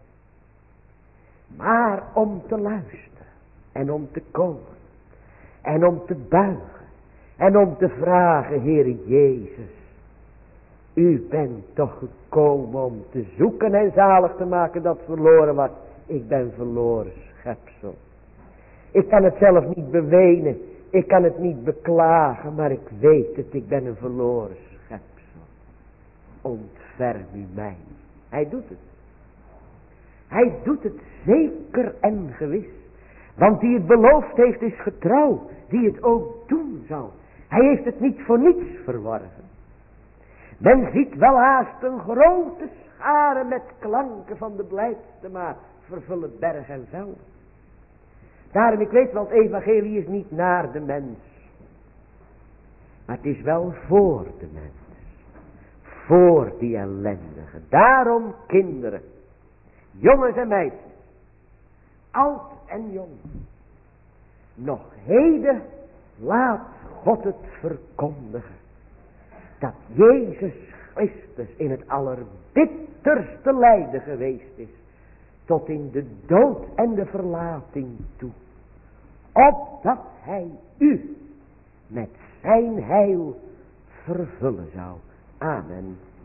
Maar om te luisteren. En om te komen. En om te buigen. En om te vragen, Heer Jezus. U bent toch gekomen om te zoeken en zalig te maken dat verloren was. Ik ben verloren schepsel. Ik kan het zelf niet bewenen. Ik kan het niet beklagen. Maar ik weet het. Ik ben een verloren schepsel. Ontferm u mij. Hij doet het. Hij doet het zeker en gewis. Want die het beloofd heeft is getrouw. Die het ook doen zal. Hij heeft het niet voor niets verworven. Men ziet wel haast een grote schare met klanken van de blijdste maat vervullen berg en veld. Daarom, ik weet wel, het evangelie is niet naar de mens. Maar het is wel voor de mens. Voor die ellendige. Daarom, kinderen, jongens en meisjes, oud en jong, nog heden laat God het verkondigen. Dat Jezus Christus in het allerbitterste lijden geweest is. Tot in de dood en de verlating toe. Opdat hij u met zijn heil vervullen zou. Amen.